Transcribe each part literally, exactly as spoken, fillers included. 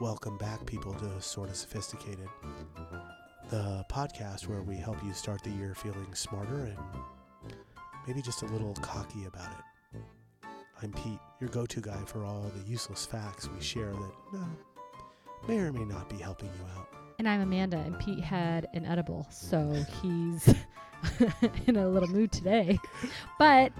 Welcome back, people, to Sort of Sophisticated, the podcast where we help you start the year feeling smarter and maybe just a little cocky about it. I'm Pete, your go-to guy for all the useless facts we share that no, may or may not be helping you out. And I'm Amanda, and Pete had an edible, so he's in a little mood today. But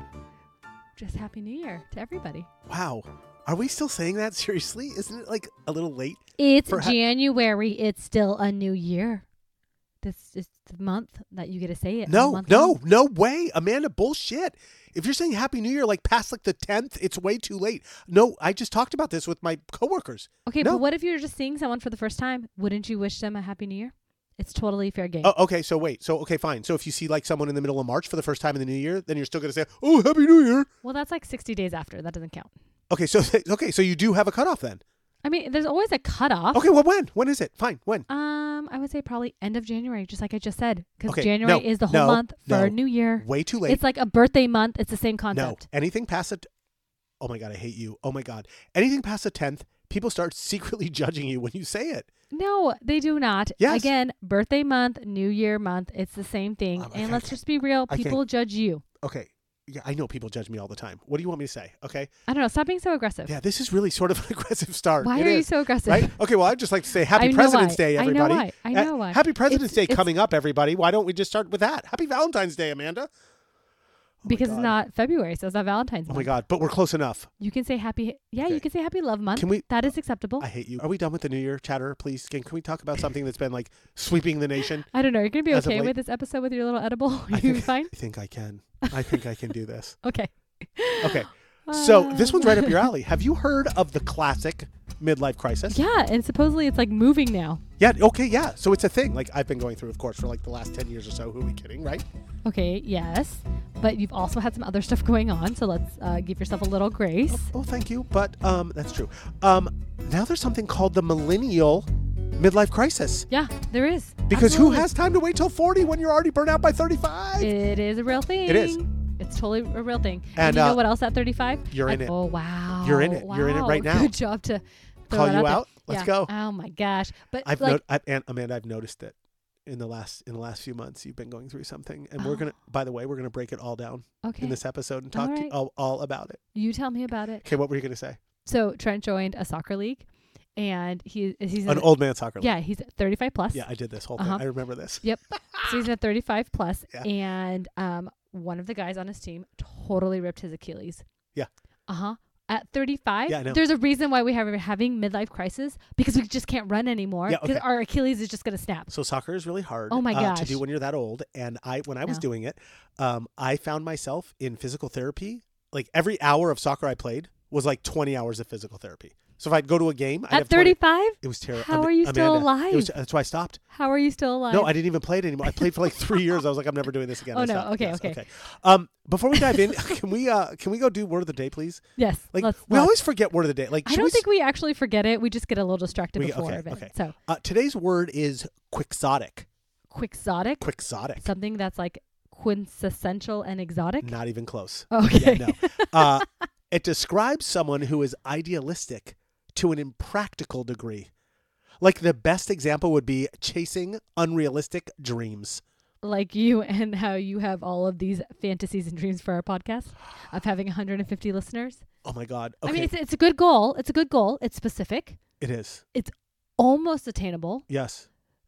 just Happy New Year to everybody. Wow. Are we still saying that? Seriously? Isn't it like a little late? It's ha- January. It's still a new year. This is the month that you get to say it. No, no, no way. Amanda, bullshit. If you're saying Happy New Year like past like the tenth, it's way too late. No, I just talked about this with my coworkers. Okay, no. But what if you're just seeing someone for the first time? Wouldn't you wish them a Happy New Year? It's totally fair game. Oh, okay, so wait. So, okay, fine. So if you see like someone in the middle of March for the first time in the new year, then you're still going to say, oh, Happy New Year. Well, that's like sixty days after. That doesn't count. Okay, so okay, so you do have a cutoff then. I mean, there's always a cutoff. Okay, well, when? When is it? Fine, when? Um, I would say probably end of January, just like I just said, because okay, January no, is the whole no, month for no, New Year. Way too late. It's like a birthday month. It's the same concept. No, anything past it. Oh my God, I hate you. Oh my God, anything past the tenth, people start secretly judging you when you say it. No, they do not. Yes. Again, birthday month, New Year month. It's the same thing. Oh, and I let's can't- just be real. I People judge you. Okay, yeah, I know people judge me all the time. What do you want me to say? Okay. I don't know. Stop being so aggressive. Yeah, this is really sort of an aggressive start. Why It are you is, so aggressive? right? Okay, well, I'd just like to say Happy I know President's why. Day, everybody. I know why. I know Uh, why. Happy President's It's- Day it's- coming up, everybody. Why don't we just start with that? Happy Valentine's Day, Amanda. Oh my because it's God. not February, so it's not Valentine's Oh month. my God, but we're close enough. You can say happy. Yeah, Okay. you can say Happy Love Month. Can we? That is acceptable. I hate you. Are we done with the New Year chatter, please? Can, can we talk about something that's been like sweeping the nation? I don't know. You're gonna be As of okay late- with this episode with your little edible? I You think, fine? I think I can. I think I can do this. Okay. Okay. So Uh, this one's right up your alley. Have you heard of the classic midlife crisis? Yeah, and supposedly it's like moving now. Yeah. Okay. Yeah. So it's a thing. Like I've been going through, of course, for like the last ten years or so. Who are we kidding, right? Okay, yes. But you've also had some other stuff going on, so let's uh, give yourself a little grace. Oh, oh, thank you. But um, that's true. Um, now there's something called the millennial midlife crisis. Yeah, there is. Because Absolutely. who has time to wait till forty when you're already burnt out by thirty-five? It is a real thing. It is. It's totally a real thing. And, And, you uh, know what else at thirty-five? you're in Like, it. Oh, wow. You're in it. You're in it Wow. right now. Good job to throw Call that you out there. out? Let's Yeah. go. Oh, my gosh. But I've like, no- I, and Amanda, I've noticed it in the last in the last few months. You've been going through something, and we're Oh. gonna. By the way, we're gonna break it all down okay, in this episode and talk All to, right. all, all about it. you tell me about it. Okay, what were you gonna say? So Trent joined a soccer league, and he he's An in, old man soccer league. yeah, he's thirty-five plus. Yeah, I did this whole Uh-huh. thing. I remember this. Yep. So he's at thirty-five plus, Yeah. and um, one of the guys on his team totally ripped his Achilles. Yeah. Uh huh. At thirty-five, Yeah, I know. there's a reason why we have having midlife crisis because we just can't run anymore. Yeah, Because okay. our Achilles is just gonna snap. So soccer is really hard. Oh my uh, to gosh. do when you're that old. And I, when I was No. doing it, um, I found myself in physical therapy. Like every hour of soccer I played was like twenty hours of physical therapy. So if I'd go to a game, I'd At have twenty thirty-five, It was terrible. How are you still It was, alive? that's why I stopped. how are you still alive? No, I didn't even play it anymore. I played for like three years. I was like, I'm never doing this again. Oh, I no. stopped. Okay, Yes, okay. Um, before we dive in, can we uh, can we go do word of the day, please? Yes. Like let's, we let's. always forget word of the day. Like I should don't we think we actually forget it. We just get a little distracted We- before okay, of it. okay. So uh, today's word is quixotic. quixotic, Quixotic. something that's like quintessential and exotic. Not even close. Okay. Yeah, no. Uh, it describes someone who is idealistic to an impractical degree. Like the best example would be chasing unrealistic dreams. Like you and how you have all of these fantasies and dreams for our podcast of having one hundred fifty listeners. Oh my God. Okay. I mean, it's, it's a good goal. It's a good goal. It's specific, it is. almost attainable, Yes.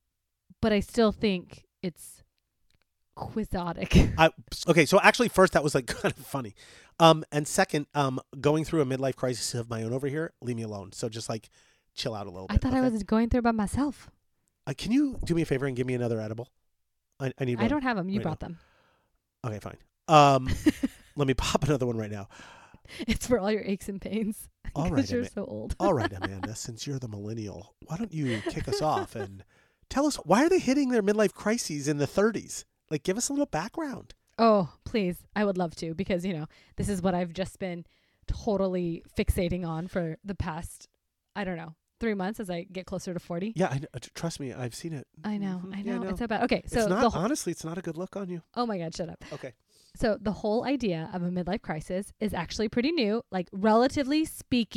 but I still think it's quixotic. I, okay, so actually, first that was like kind of funny, um, and second, um, going through a midlife crisis of my own over here. Leave me alone. So just like chill out a little I bit. thought I okay? was going through by myself. Uh, can you do me a favor and give me another edible? I, I need. I one. don't have them. You right brought them. Okay, fine. Um, let me pop another one right now. It's for all your aches and pains. All Because right, you're Ama- so old. All right, Amanda. Since you're the millennial, why don't you kick us off and tell us why are they hitting their midlife crises in the thirties? Like, give us a little background. Oh, please. I would love to because, you know, this is what I've just been totally fixating on for the past, I don't know, three months as I get closer to forty. Yeah, I, kn- uh, t- trust me, I've seen it. I know. Mhm. I Yeah, know. It's so bad. Okay. So it's not, the whole, honestly, it's not a good look on you. oh my God, shut up. Okay. So the whole idea of a midlife crisis is actually pretty new. Like, relatively speaking,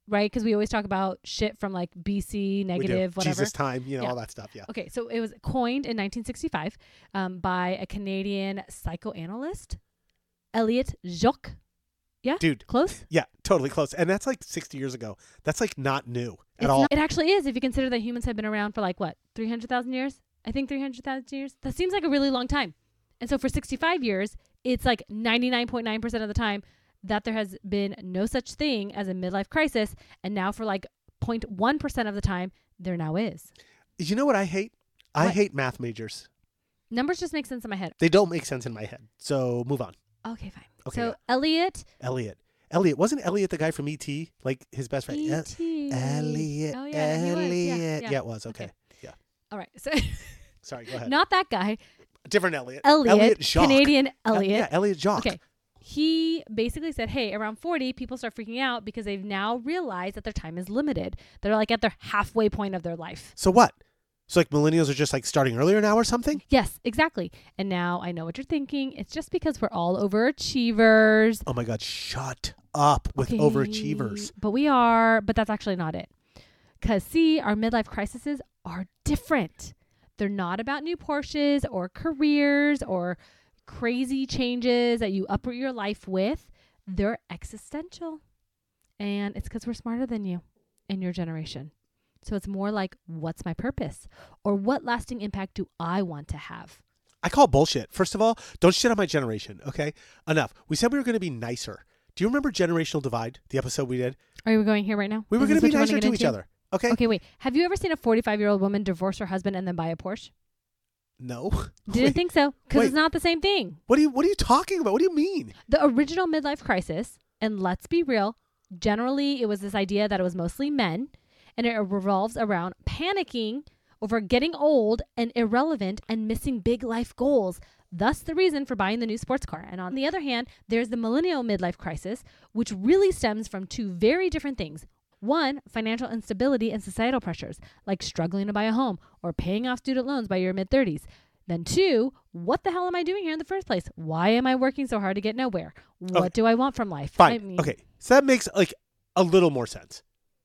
right? Because we always talk about shit from like B C, negative, whatever. Jesus time, you know, Yeah. all that stuff. Yeah. Okay, so it was coined in nineteen sixty-five um, by a Canadian psychoanalyst, Elliot Jock. Yeah, Dude. close. Yeah, totally close. And that's like sixty years ago. That's like not new at It's all. not- it actually is if you consider that humans have been around for like what, three hundred thousand years? I think three hundred thousand years. That seems like a really long time. And so for sixty-five years, it's like ninety-nine point nine percent of the time that there has been no such thing as a midlife crisis. And now for like zero point one percent of the time, there now is. You know what I hate? I What? hate math majors. Numbers just make sense in my head. They don't make sense in my head. So move on. Okay, fine. Okay, so yeah. Elliot. Elliot. Elliot. Wasn't Elliot the guy from E T? Like his best friend? El- E T Elliot. Oh, yeah, he was. Yeah, Elliot. yeah. Yeah, it was. Okay. Okay. Yeah. All right. So Sorry, go ahead. not that guy. Different Elliot. Elliot. Jacques. Canadian El- Elliot. yeah, Elliot Jacques. Okay. He basically said, hey, around forty, people start freaking out because they've now realized that their time is limited. They're like at their halfway point of their life. So what? So like millennials are just like starting earlier now or something? Yes, exactly. And now I know what you're thinking. It's just because we're all overachievers. Oh my God, shut up with Okay, overachievers. But we are, but that's actually not it. Because see, our midlife crises are different. They're not about new Porsches or careers or crazy changes that you uproot your life with. They're existential. And it's because we're smarter than you in your generation. So it's more like, what's my purpose? Or what lasting impact do I want to have? I call bullshit. First of all, don't shit on my generation, okay? Enough. We said we were going to be nicer. Do you remember Generational Divide, the episode we did? Are we going here right now? We were Is going to this be what you wanna nicer get to each into? other, okay? Okay, wait. Have you ever seen a forty-five-year-old woman divorce her husband and then buy a Porsche? No. Didn't Wait, think so, because wait. it's not the same thing. What are you What are you talking about? What do you mean? The original midlife crisis, and let's be real, generally it was this idea that it was mostly men, and it revolves around panicking over getting old and irrelevant and missing big life goals. Thus the reason for buying the new sports car. And on the other hand, there's the millennial midlife crisis, which really stems from two very different things. One, financial instability and societal pressures, like struggling to buy a home or paying off student loans by your mid-thirties. Then two, what the hell am I doing here in the first place? Why am I working so hard to get nowhere? What Okay. do I want from life? Fine. I mean, Okay. So that makes like a little more sense.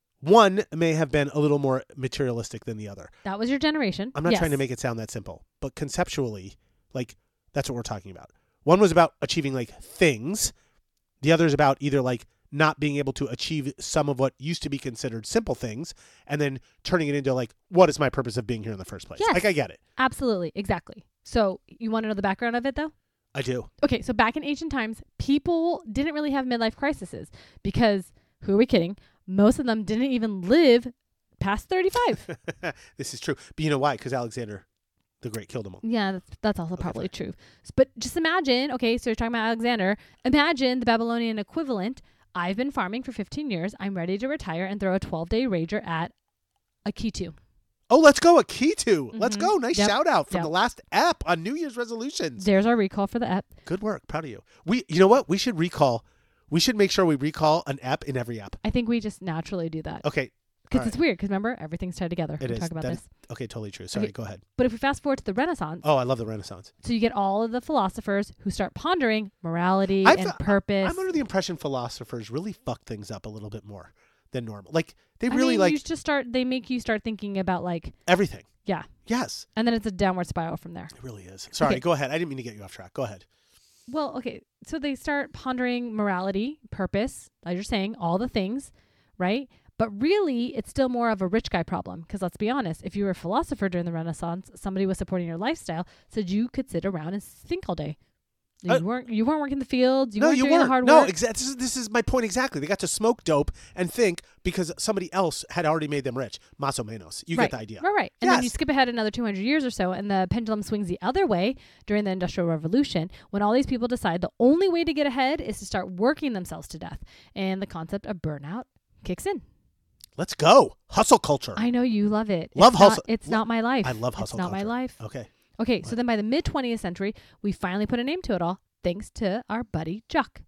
One may have been a little more materialistic than the other. that was your generation. I'm not Yes. trying to make it sound that simple, but conceptually, like that's what we're talking about. One was about achieving like things. The other is about either like not being able to achieve some of what used to be considered simple things and then turning it into like, what is my purpose of being here in the first place? Yes. Like I get it. Absolutely. Exactly. So you want to know the background of it though? I do. Okay, so back in ancient times, people didn't really have midlife crises because, who are we kidding? Most of them didn't even live past thirty-five. This is true. But you know why? Because Alexander the Great killed them all. Yeah, that's, that's also Okay, probably fine. true. S- But just imagine, okay, so you're talking about Alexander. Imagine the Babylonian equivalent. I've been farming for fifteen years. I'm ready to retire and throw a twelve-day rager at a Kitu. Oh, let's go. A key to. Let's Mhm. go. Nice Yep. shout out from Yep. the last app on New Year's resolutions. There's our recall for the app. Good work. Proud of you. We, you know what? We should recall. We should make sure we recall an app in every app. I think we just naturally do that. Okay. Because all it's weird. Because remember, everything's tied together. It we is. talk about That this. is- Okay. Totally true. Sorry. Okay. Go ahead. But if we fast forward to the Renaissance, Oh, I love the Renaissance. so you get all of the philosophers who start pondering morality I've- and purpose. I'm under the impression philosophers really fuck things up a little bit more than normal. Like they I really mean, like you just start. They make you start thinking about like, everything. yeah, Yes, and then it's a downward spiral from there. it really is. Sorry. Okay. Go ahead. I didn't mean to get you off track. Go ahead. Well, okay, so they start pondering morality, purpose, as you're saying, all the things, right? But really, it's still more of a rich guy problem. Because let's be honest, if you were a philosopher during the Renaissance, somebody was supporting your lifestyle, so you could sit around and think all day. You Uh, weren't you weren't working the fields. You no, weren't you doing weren't. the hard no, work. exactly. This is, this is my point exactly. They got to smoke dope and think because somebody else had already made them rich. Más o menos. You right. get the idea. Right, right. And then you Yes. skip ahead another two hundred years or so, and the pendulum swings the other way during the Industrial Revolution when all these people decide the only way to get ahead is to start working themselves to death. And the concept of burnout kicks in. Let's go. Hustle culture. I know you love it. Love it's not- hustle- it's lo- not my life. I love hustle It's not my culture. life. Okay. Okay, so What? then by the mid twentieth century, we finally put a name to it all, thanks to our buddy Jacques.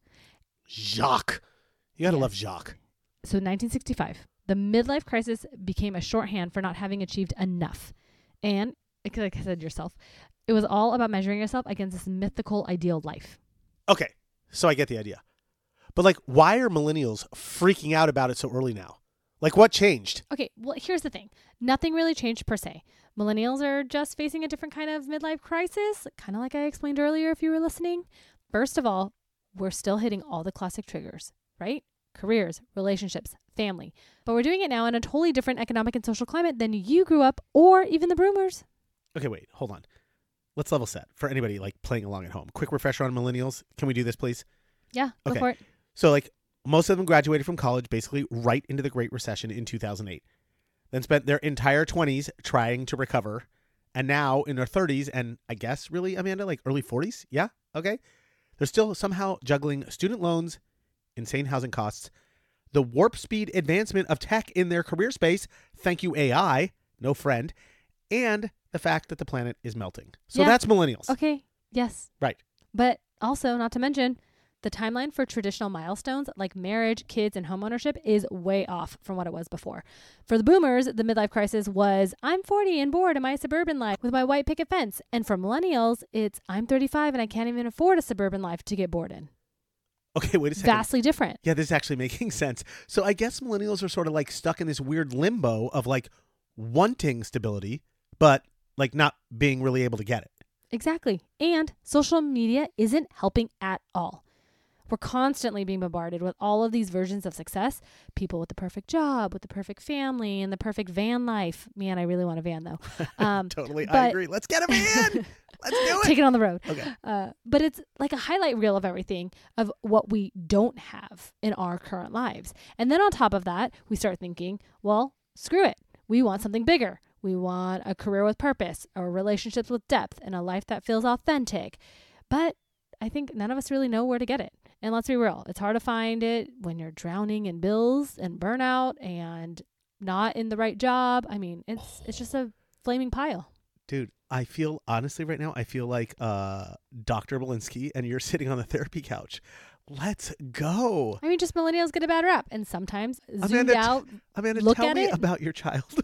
Jacques. You gotta Yes. love Jacques. So nineteen sixty-five, the midlife crisis became a shorthand for not having achieved enough. And, like like I said yourself, it was all about measuring yourself against this mythical ideal life. Okay. So I get the idea. But like, why are millennials freaking out about it so early now? Like, what changed? Okay, well, here's the thing. Nothing really changed per se. Millennials are just facing a different kind of midlife crisis, kind of like I explained earlier if you were listening. First of all, we're still hitting all the classic triggers, right? Careers, relationships, family. But we're doing it now in a totally different economic and social climate than you grew up or even the boomers. Okay, wait, hold on. Let's level set for anybody like playing along at home. Quick refresher on millennials. Can we do this, please? Yeah, go Okay. for it. So, like, most of them graduated from college basically right into the Great Recession in two thousand eight. Then spent their entire twenties trying to recover. And now in their thirties and I guess really, Amanda, like early forties? Yeah? Okay. They're still somehow juggling student loans, insane housing costs, the warp speed advancement of tech in their career space, thank you A I, no friend, and the fact that the planet is melting. So Yeah. that's millennials. Okay, yes. Right. But also, not to mention, the timeline for traditional milestones like marriage, kids, and homeownership is way off from what it was before. For the boomers, the midlife crisis was, I'm forty and bored in my suburban life with my white picket fence. And for millennials, it's, I'm thirty-five and I can't even afford a suburban life to get bored in. Okay, wait a second. Vastly different. Yeah, this is actually making sense. So I guess millennials are sort of like stuck in this weird limbo of like wanting stability, but like not being really able to get it. Exactly. And social media isn't helping at all. We're constantly being bombarded with all of these versions of success. People with the perfect job, with the perfect family, and the perfect van life. Man, I really want a van though. Um, Totally, I but- agree. Let's get a van. Let's do it. Take it on the road. Okay. Uh, but it's like a highlight reel of everything of what we don't have in our current lives. And then on top of that, we start thinking, well, screw it. We want something bigger. We want a career with purpose, or relationships with depth, and a life that feels authentic. But I think none of us really know where to get it. And let's be real, it's hard to find it when you're drowning in bills and burnout and not in the right job. I mean, it's it's just a flaming pile. Dude, I feel honestly right now, I feel like uh, Doctor Belinsky and you're sitting on the therapy couch. Let's go. I mean, just millennials get a bad rap. And sometimes zoomed Amanda, t- out, Amanda, look tell at me it. about your childhood.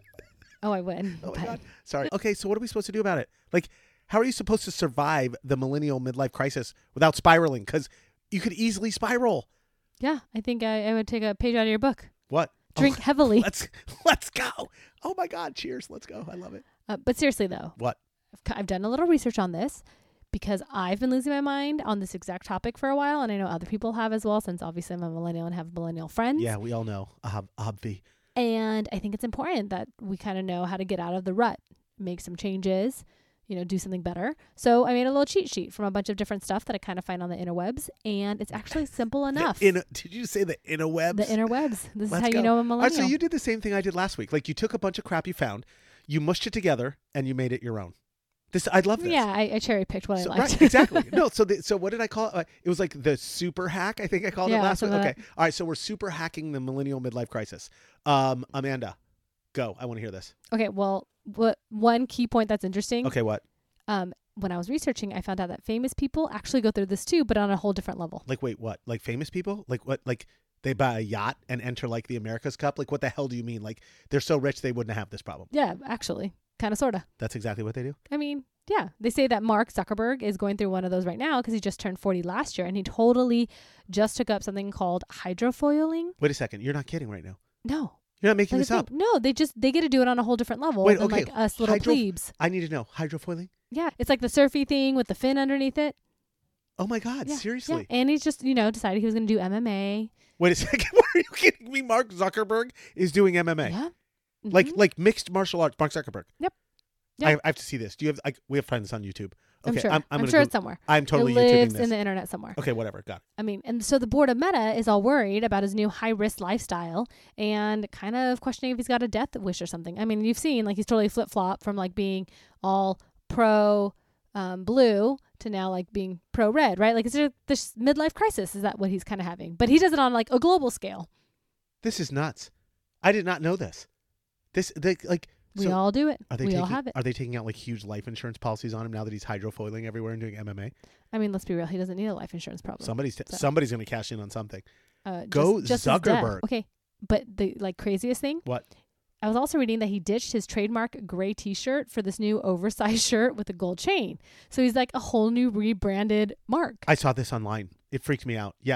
oh, I would. Oh my But- God. Sorry. Okay, so what are we supposed to do about it? Like, how are you supposed to survive the millennial midlife crisis without spiraling? Because you could easily spiral. Yeah, I think I, I would take a page out of your book. What? Drink Oh, heavily. let's let's go. Oh my God. Cheers. Let's go. I love it. Uh, but seriously, though, What? I've, c- I've done a little research on this because I've been losing my mind on this exact topic for a while. And I know other people have as well, since obviously I'm a millennial and have millennial friends. Yeah, we all know. Ob- obvi. And I think it's important that we kind of know how to get out of the rut, make some changes, you know, do something better. So I made a little cheat sheet from a bunch of different stuff that I kind of find on the interwebs. And it's actually simple enough. The inner, did you say the interwebs? The interwebs. This Let's is how go. you know a All millennial. right, so you did the same thing I did last week. Like you took a bunch of crap you found, you mushed it together, and you made it your own. This I love this. Yeah, I, I cherry picked what So- I liked. right, exactly. No, so the, so what did I call it? Uh, it was like the super hack. I think I called it Yeah, last week. something Okay. like All right. So we're super hacking the millennial midlife crisis. Um, Amanda, go. I want to hear this. Okay, well, what one key point that's interesting. Okay. What? Um, when I was researching, I found out that famous people actually go through this too, but on a whole different level. Like wait, what? Like famous people? Like what? Like they buy a yacht and enter like the America's Cup? Like what the hell do you mean? Like they're so rich they wouldn't have this problem. Yeah, actually, kind of, sorta. That's exactly what they do. I mean, yeah, they say that Mark Zuckerberg is going through one of those right now because he just turned forty last year, and he totally just took up something called hydrofoiling. Wait a second. You're not kidding right now. No, You're not making like this I up. think- no, they just they get to do it on a whole different level Wait, than okay, like us little hydro- plebes. I need to know hydrofoiling. Yeah, it's like the surfy thing with the fin underneath it. Oh my God! Yeah, Seriously? Yeah. And he's just, you know, decided he was going to do M M A. Wait a second. What are you kidding me? Mark Zuckerberg is doing M M A. Yeah. Like Mhm. like mixed martial arts. Mark Zuckerberg. Yep. I, Yep. I have to see this. Do you have like we have friends on YouTube? Okay, I'm sure. I'm, I'm, gonna sure go- it's somewhere. I'm totally it lives YouTubing this. in the internet somewhere. Okay, whatever. Got it. I mean, and so the board of Meta is all worried about his new high risk lifestyle and kind of questioning if he's got a death wish or something. I mean, you've seen like he's totally flip flop from like being all pro um, blue to now like being pro red, right? Like, is there this midlife crisis? Is that what he's kind of having? But he does it on like a global scale. This is nuts. I did not know this. This they like. We so all do it. are they we taking, all have it. Are they taking out like huge life insurance policies on him now that he's hydrofoiling everywhere and doing M M A? I mean, let's be real. He doesn't need a life insurance problem. Somebody's t- So- somebody's going to cash in on something. Uh, Go just, just his death. Zuckerberg. Okay, but the like craziest thing. What? I was also reading that he ditched his trademark gray T-shirt for this new oversized shirt with a gold chain. So he's like a whole new rebranded Mark. I saw this online. It freaked me out. Yes,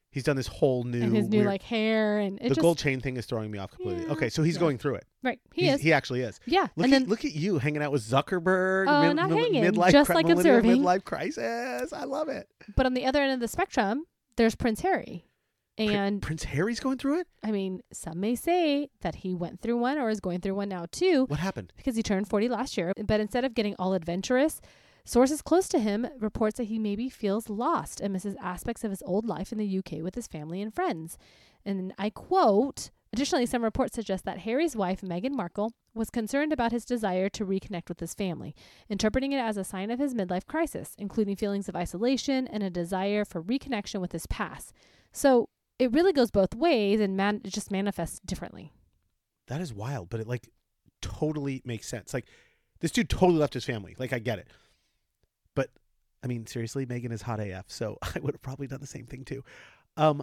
He's done this whole new and his new weird, like hair and it the just, gold chain thing is throwing me off completely. Yeah, okay, so he's yeah. going through it. right. He He's- is. He actually is. Yeah. Look and at then look at you hanging out with Zuckerberg. Oh, not hanging, midlife, just cri- like millennial observing. midlife crisis. I love it. but on the other end of the spectrum, there's Prince Harry. Pri- And Prince Harry's going through it. I mean, some may say that he went through one or is going through one now too, What happened? because he turned forty last year. But instead of getting all adventurous, sources close to him reports that he maybe feels lost and misses aspects of his old life in the U K with his family and friends. And I quote, additionally, some reports suggest that Harry's wife, Meghan Markle, was concerned about his desire to reconnect with his family, interpreting it as a sign of his midlife crisis, including feelings of isolation and a desire for reconnection with his past. So it really goes both ways, and man, it just manifests differently. That is wild, but it like totally makes sense. Like this dude totally left his family. Like I get it. But I mean, seriously, Megan is hot A F, so I would have probably done the same thing too. Um,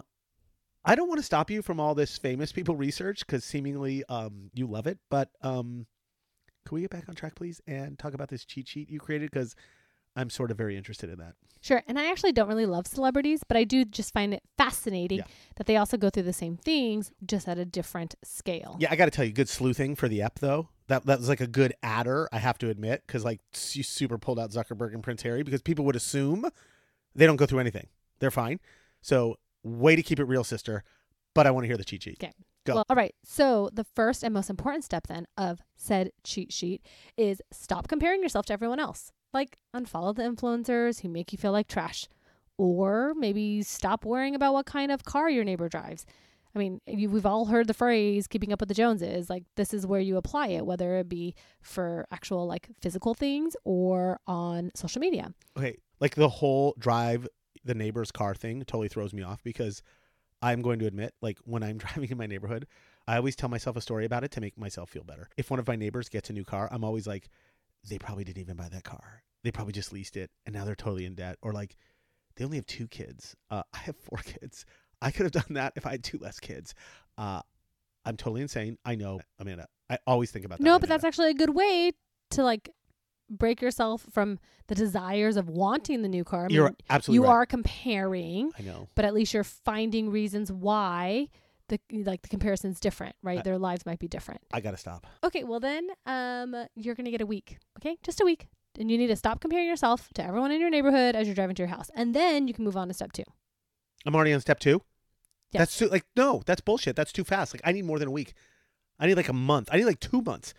I don't want to stop you from all this famous people research because seemingly um, you love it. But um, can we get back on track, please, and talk about this cheat sheet you created? Because I'm sort of very interested in that. Sure. And I actually don't really love celebrities, but I do just find it fascinating Yeah. that they also go through the same things, just at a different scale. Yeah, I got to tell you, good sleuthing for the ep, though. That that was like a good adder, I have to admit, because like you super pulled out Zuckerberg and Prince Harry because people would assume they don't go through anything. They're fine. So way to keep it real, sister. But I want to hear the cheat sheet. Okay. Go. Well, all right. So the first and most important step then of said cheat sheet is stop comparing yourself to everyone else. Like unfollow the influencers who make you feel like trash, or maybe stop worrying about what kind of car your neighbor drives. I mean, you, we've all heard the phrase keeping up with the Joneses. Like this is where you apply it, whether it be for actual like physical things or on social media. Okay, like the whole drive the neighbor's car thing totally throws me off because I'm going to admit, like when I'm driving in my neighborhood, I always tell myself a story about it to make myself feel better. If one of my neighbors gets a new car, I'm always like, they probably didn't even buy that car. They probably just leased it and now they're totally in debt. Or like, they only have two kids. Uh, I have four kids. I could have done that if I had two less kids. Uh, I'm totally insane. I know, Amanda. I always think about that. No, when but I that's do actually a good way to like break yourself from the desires of wanting the new car. I that. mean, You're absolutely you right. are comparing, I know. but at least you're finding reasons why the like the comparison's different, right? I- Their lives might be different. I got to stop. Okay, well then, um, you're gonna get a week. Okay, just a week, and you need to stop comparing yourself to everyone in your neighborhood as you're driving to your house, and then you can move on to step two. I'm already on step two. Yes. That's too, like, no, that's bullshit. That's too fast. Like, I need more than a week. I need like a month. I need like two months.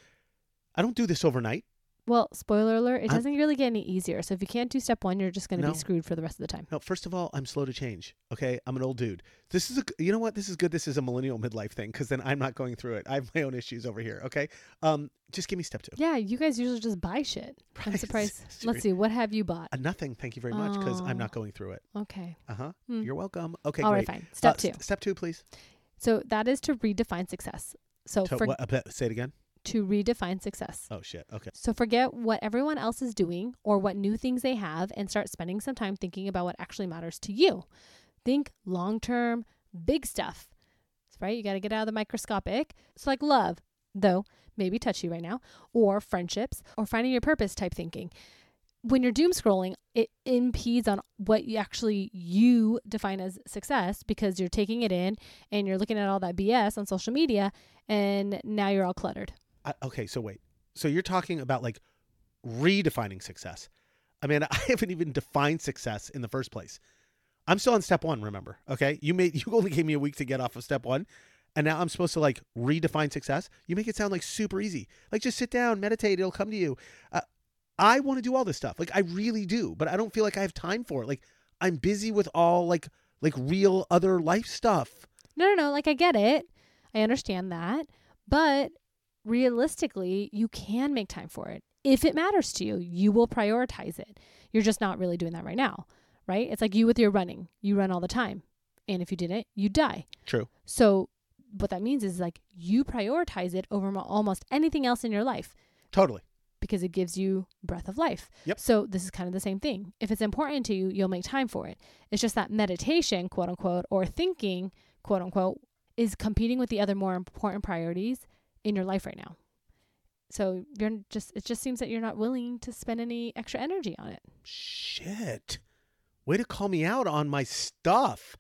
I don't do this overnight. Well, spoiler alert, it I'm- doesn't really get any easier. So if you can't do step one, you're just gonna No. be screwed for the rest of the time. No, first of all, I'm slow to change. Okay. I'm an old dude. This is a, you know what? This is good. This is a millennial midlife thing. Cause then I'm not going through it. I have my own issues over here. Okay. Um, just give me step two. Yeah, you guys usually just buy shit. I'm Right. surprised. It's Let's see, what have you bought? Uh, nothing. Thank you very much. Cause I'm Oh. not going through it. Okay. Uh huh. Hmm. You're welcome. Okay. All right, great. fine. Step Uh, two. s- step two, please. So that is to redefine success. So To, for, what, uh, say it again. to redefine success. Oh shit. Okay. So forget what everyone else is doing or what new things they have and start spending some time thinking about what actually matters to you. Think long-term, big stuff, right? You got to get out of the microscopic. So like love, though, maybe touchy right now, or friendships, or finding your purpose type thinking. When you're doom scrolling, it impedes on what you actually you define as success because you're taking it in and you're looking at all that B S on social media and now you're all cluttered. I, okay. So wait. So you're talking about like redefining success. I mean, I haven't even defined success in the first place. I'm still on step one, remember? Okay. You made, you only gave me a week to get off of step one. And now I'm supposed to like redefine success. You make it sound like super easy. Like just sit down, meditate. It'll come to you. Uh, I want to do all this stuff. Like I really do, but I don't feel like I have time for it. Like I'm busy with all like, like real other life stuff. No, no, no. Like, I get it. I understand that. But realistically, you can make time for it. If it matters to you, you will prioritize it. You're just not really doing that right now, right? It's like you with your running. You run all the time. And if you didn't, you die. True. So what that means is like you prioritize it over mo- almost anything else in your life Totally. because it gives you breath of life. Yep. So this is kind of the same thing. If it's important to you, you'll make time for it. It's just that meditation, quote unquote, or thinking, quote unquote, is competing with the other more important priorities in your life right now. So you're just, it just seems that you're not willing to spend any extra energy on it. Shit. Way to call me out on my stuff.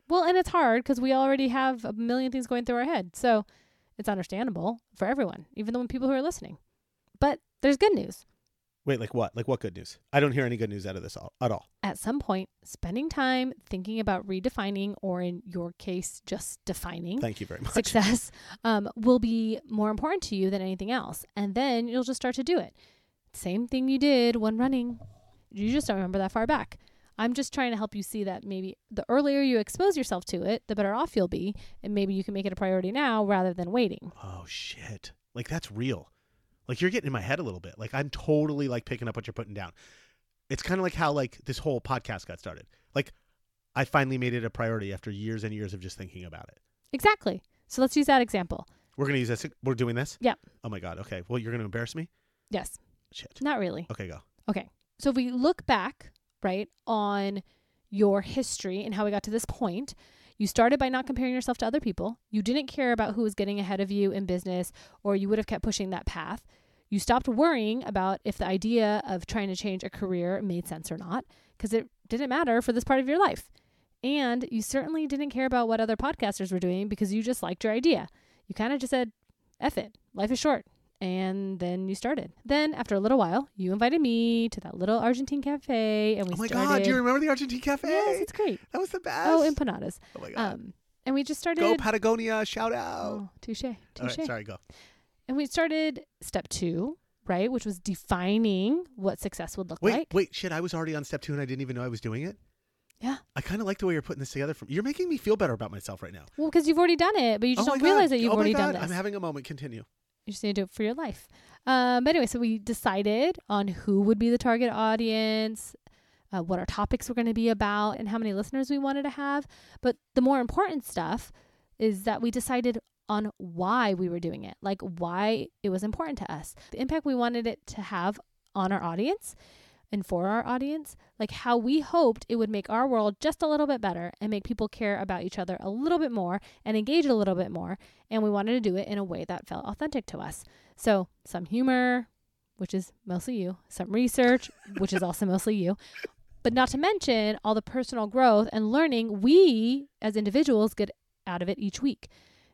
Well, and it's hard because we already have a million things going through our head. So it's understandable for everyone, even the people who are listening. But there's good news. Wait, like what? Like what good news? I don't hear any good news out of this all, at all. At some point, spending time thinking about redefining, or in your case, just defining Thank you very much. success um, will be more important to you than anything else. And then you'll just start to do it. Same thing you did when running. You just don't remember that far back. I'm just trying to help you see that maybe the earlier you expose yourself to it, the better off you'll be. And maybe you can make it a priority now rather than waiting. Oh, shit. Like, that's real. Like, you're getting in my head a little bit. Like, I'm totally, like, picking up what you're putting down. It's kind of like how, like, this whole podcast got started. Like, I finally made it a priority after years and years of just thinking about it. Exactly. So let's use that example. We're going to use this. We're doing this? Yep. Oh, my God. Okay. Well, you're going to embarrass me? Yes. Shit. Not really. Okay, go. Okay. So if we look back, right, on your history and how we got to this point, you started by not comparing yourself to other people. You didn't care about who was getting ahead of you in business, or you would have kept pushing that path. You stopped worrying about if the idea of trying to change a career made sense or not, because it didn't matter for this part of your life. And you certainly didn't care about what other podcasters were doing because you just liked your idea. You kind of just said, F it, life is short. And then you started. Then after a little while, you invited me to that little Argentine cafe, and we Oh, my started. God. Do you remember the Argentine Cafe? Yes, it's great. That was the best. Oh, empanadas. Oh, my God. Um, and we just started. Go Patagonia. Shout out. Oh, touche, touche. All right, sorry, go. And we started step two, right, which was defining what success would look Wait, like. wait, shit. I was already on step two and I didn't even know I was doing it. Yeah. I kind of like the way you're putting this together. From You're making me feel better about myself right now. Well, because you've already done it, but you just oh don't my God. realize that you've oh my already God. done this. I'm having a moment. Continue. You just need to do it for your life. Um, but anyway, so we decided on who would be the target audience, uh, what our topics were going to be about, and how many listeners we wanted to have. But the more important stuff is that we decided on why we were doing it, like why it was important to us, the impact we wanted it to have on our audience and for our audience, like how we hoped it would make our world just a little bit better and make people care about each other a little bit more and engage a little bit more. And we wanted to do it in a way that felt authentic to us. So some humor, which is mostly you, some research, which is also mostly you, but not to mention all the personal growth and learning we as individuals get out of it each week.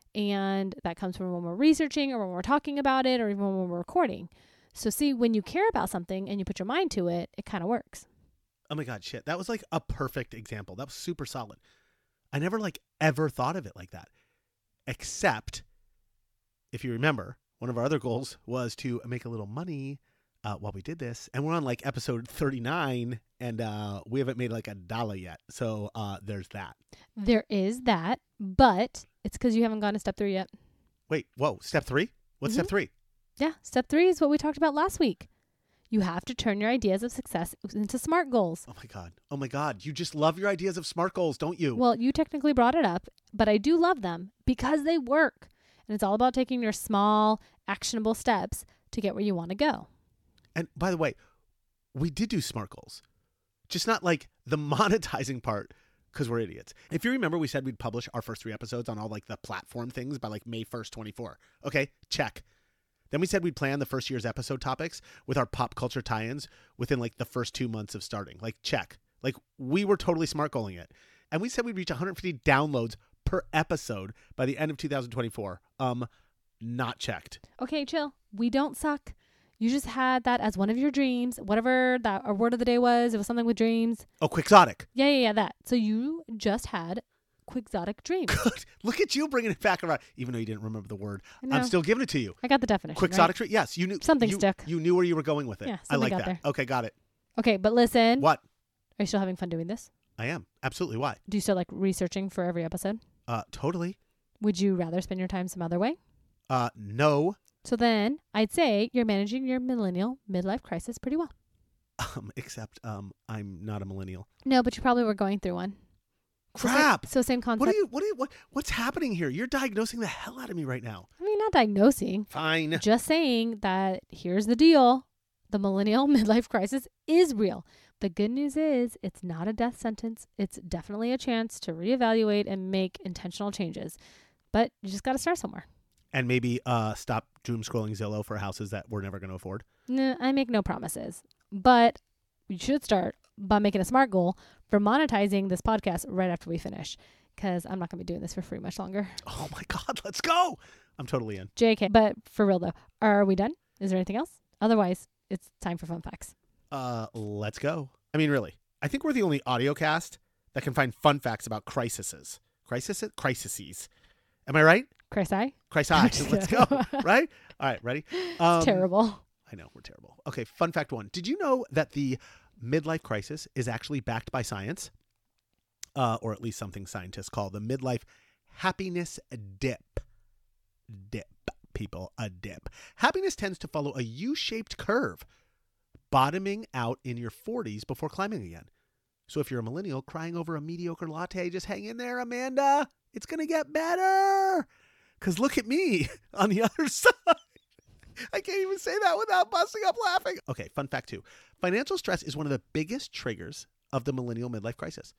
And that comes from when we're researching or when we're talking about it or even when we're recording. So see, when you care about something and you put your mind to it, it kind of works. Oh my God, shit. That was like a perfect example. That was super solid. I never like ever thought of it like that. Except, if you remember, one of our other goals was to make a little money uh, while we did this. And we're on like episode thirty-nine and uh, we haven't made like a dollar yet. So uh, there's that. There is that, but it's because you haven't gone to step three yet. Wait, whoa, step three? What's Mm-hmm. step three? Yeah, step three is what we talked about last week. You have to turn your ideas of success into SMART goals. Oh my God. Oh my God. You just love your ideas of SMART goals, don't you? Well, you technically brought it up, but I do love them because they work. And it's all about taking your small, actionable steps to get where you want to go. And by the way, we did do SMART goals, just not like the monetizing part because we're idiots. If you remember, we said we'd publish our first three episodes on all like the platform things by like May first, twenty-four. Okay, check. Then we said we'd plan the first year's episode topics with our pop culture tie-ins within like the first two months of starting. Like, check. Like, we were totally SMART goaling it. And we said we'd reach one hundred fifty downloads per episode by the end of two thousand twenty-four. Um, not checked. Okay, chill. We don't suck. You just had that as one of your dreams. Whatever that our word of the day was, it was something with dreams. Oh, quixotic. Yeah, yeah, yeah, that. So you just had quixotic dreams. Good. Look at you bringing it back around. Even though you didn't remember the word, I know. I'm still giving it to you. I got the definition. Quixotic right? tree. Yes, you knew. Something you, stuck. You knew where you were going with it. Yeah, I something like got that. there. Okay, got it. Okay, but listen. What? Are you still having fun doing this? I am. Absolutely. Why? Do you still like researching for every episode? Uh, totally. Would you rather spend your time some other way? Uh, no. So then I'd say you're managing your millennial midlife crisis pretty well. Um, except um, I'm not a millennial. No, but you probably were going through one. So sa- Crap. So same concept. What are you? What are you? What? What's happening here? You're diagnosing the hell out of me right now. I mean, not diagnosing. Fine. Just saying that here's the deal. The millennial midlife crisis is real. The good news is it's not a death sentence. It's definitely a chance to reevaluate and make intentional changes. But you just got to start somewhere. And maybe uh, stop doom scrolling Zillow for houses that we're never going to afford. No, I make no promises. But you should start by making a SMART goal for monetizing this podcast right after we finish. because I'm not going to be doing this for free much longer. Oh my God, let's go. I'm totally in. J K. But for real though, are we done? Is there anything else? Otherwise, it's time for fun facts. Uh, let's go. I mean, really, I think we're the only audio cast that can find fun facts about crises. Crisis, crises. Am I right? Crisis? Crisis. Let's go. Right? All right, ready? Um, It's terrible. I know, we're terrible. Okay, fun fact one. Did you know that the midlife crisis is actually backed by science? Uh, or at least something scientists call the midlife happiness dip. Dip, people, a dip. Happiness tends to follow a U-shaped curve, bottoming out in your forties before climbing again. So if you're a millennial crying over a mediocre latte, just hang in there, Amanda. It's going to get better. Because look at me on the other side. I can't even say that without busting up laughing. Okay, fun fact two. Financial stress is one of the biggest triggers of the millennial midlife crisis.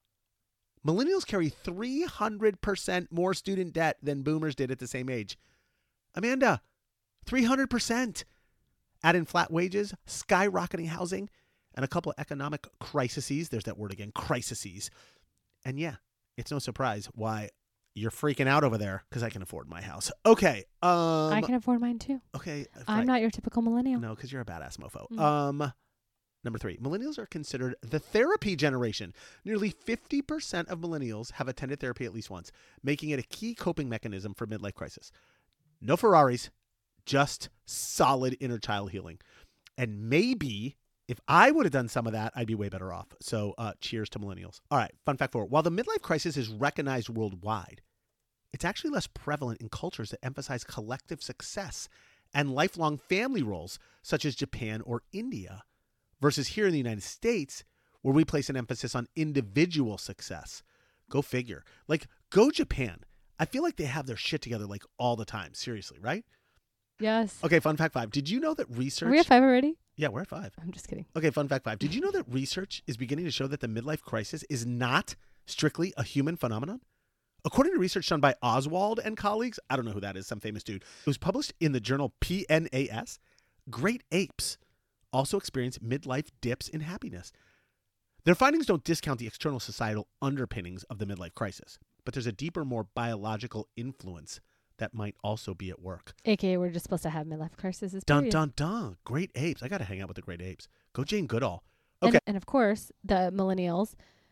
Millennials carry three hundred percent more student debt than boomers did at the same age. Amanda, three hundred percent. Add in flat wages, skyrocketing housing, and a couple of economic crises. There's that word again, crises. And yeah, it's no surprise why you're freaking out over there, because I can afford my house. Okay. Um, I can afford mine too. Okay. I'm not your typical millennial. No, because you're a badass mofo. Mm. Um, number three, millennials are considered the therapy generation. Nearly fifty percent of millennials have attended therapy at least once, making it a key coping mechanism for midlife crisis. No Ferraris, just solid inner child healing. And maybe if I would have done some of that, I'd be way better off. So uh, cheers to millennials. All right, fun fact four. While the midlife crisis is recognized worldwide, it's actually less prevalent in cultures that emphasize collective success and lifelong family roles, such as Japan or India, versus here in the United States, where we place an emphasis on individual success. Go figure. Like, go Japan. I feel like they have their shit together like all the time. Seriously, right? Yes. Okay, fun fact five. Did you know that research... Are we at five already? Yeah, we're at five. I'm just kidding. Okay, fun fact five. Did you know that research is beginning to show that the midlife crisis is not strictly a human phenomenon? According to research done by Oswald and colleagues, I don't know who that is, some famous dude, it was published in the journal P N A S, great apes also experience midlife dips in happiness. Their findings don't discount the external societal underpinnings of the midlife crisis, but there's a deeper, more biological influence that might also be at work. A K A we're just supposed to have midlife crises. Dun, period. dun, dun. Great apes. I got to hang out with the great apes. Go Jane Goodall. Okay. And, and of course, the millennials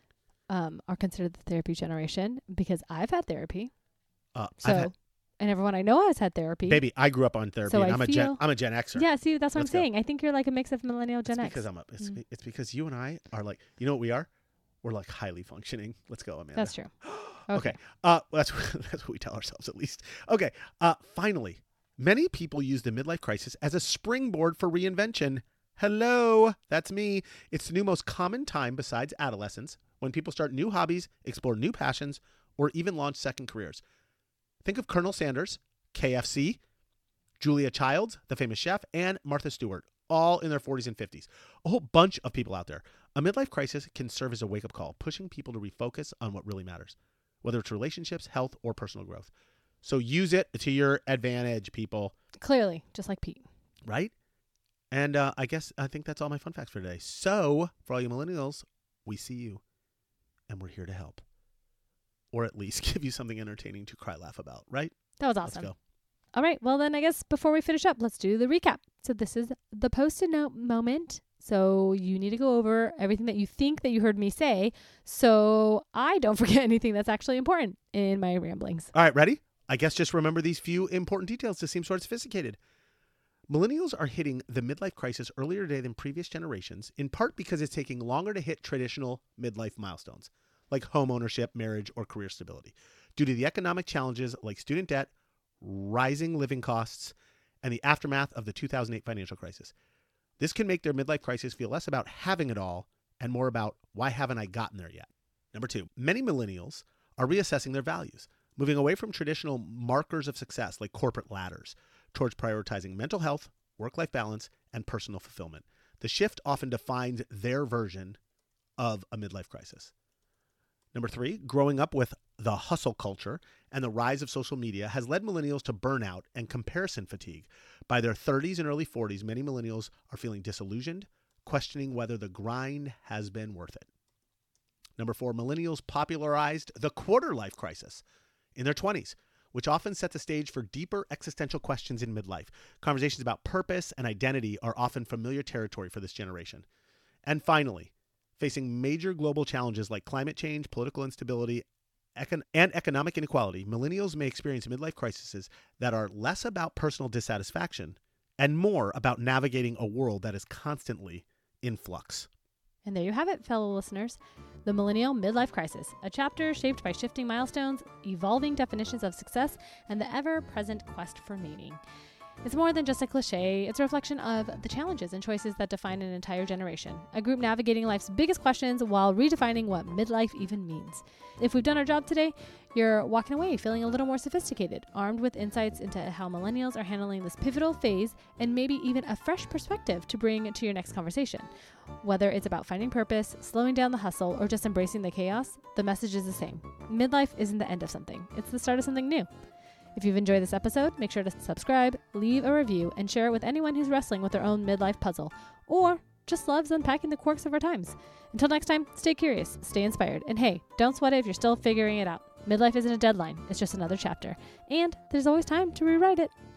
um, are considered the therapy generation because I've had therapy. Uh, So, I've had, and everyone I know has had therapy. baby, I grew up on therapy, So and I I'm a Gen, feel- I'm a Gen Xer. Yeah, see, that's what Let's I'm go. saying. I think you're like a mix of millennial Gen it's X. because I'm up. It's, Mm. it's because you and I are like, you know what we are? We're like highly functioning. Let's go, Amanda. That's true. Okay. Okay. Uh, that's that's what we tell ourselves at least. Okay. Uh, finally, many people use the midlife crisis as a springboard for reinvention. Hello, that's me. It's the new most common time besides adolescence when people start new hobbies, explore new passions, or even launch second careers. Think of Colonel Sanders, K F C, Julia Childs, the famous chef, and Martha Stewart, all in their forties and fifties. A whole bunch of people out there. A midlife crisis can serve as a wake-up call, pushing people to refocus on what really matters, whether it's relationships, health, or personal growth. So use it to your advantage, people, Clearly, just like Pete. right? And uh, I guess I think that's all my fun facts for today. So for all you millennials, we see you, and we're here to help. Or at least give you something entertaining to cry, laugh about, right? That was Let's awesome. go. All right. Well, then I guess before we finish up, let's do the recap. So this is the post-it note moment. So you need to go over everything that you think that you heard me say so I don't forget anything that's actually important in my ramblings. All right, ready? I guess just remember these few important details to seem sort of sophisticated. Millennials are hitting the midlife crisis earlier today than previous generations, in part because it's taking longer to hit traditional midlife milestones, like home ownership, marriage, or career stability, due to the economic challenges like student debt, rising living costs, and the aftermath of the two thousand eight financial crisis. This can make their midlife crisis feel less about having it all and more about why haven't I gotten there yet? Number two, many millennials are reassessing their values, moving away from traditional markers of success like corporate ladders towards prioritizing mental health, work-life balance, and personal fulfillment. The shift often defines their version of a midlife crisis. Number three, growing up with the hustle culture and the rise of social media has led millennials to burnout and comparison fatigue. By their thirties and early forties, many millennials are feeling disillusioned, questioning whether the grind has been worth it. Number four, millennials popularized the quarter life crisis in their twenties, which often set the stage for deeper existential questions in midlife. Conversations about purpose and identity are often familiar territory for this generation. And finally, facing major global challenges like climate change, political instability, econ- and economic inequality, millennials may experience midlife crises that are less about personal dissatisfaction and more about navigating a world that is constantly in flux. And there you have it, fellow listeners. The Millennial Midlife Crisis, a chapter shaped by shifting milestones, evolving definitions of success, and the ever-present quest for meaning. It's more than just a cliche. It's a reflection of the challenges and choices that define an entire generation. A group navigating life's biggest questions while redefining what midlife even means. If we've done our job today, you're walking away feeling a little more sophisticated, armed with insights into how millennials are handling this pivotal phase and maybe even a fresh perspective to bring to your next conversation. Whether it's about finding purpose, slowing down the hustle, or just embracing the chaos, the message is the same. Midlife isn't the end of something. It's the start of something new. If you've enjoyed this episode, make sure to subscribe, leave a review, and share it with anyone who's wrestling with their own midlife puzzle, or just loves unpacking the quirks of our times. Until next time, stay curious, stay inspired, and hey, don't sweat it if you're still figuring it out. Midlife isn't a deadline, it's just another chapter, and there's always time to rewrite it.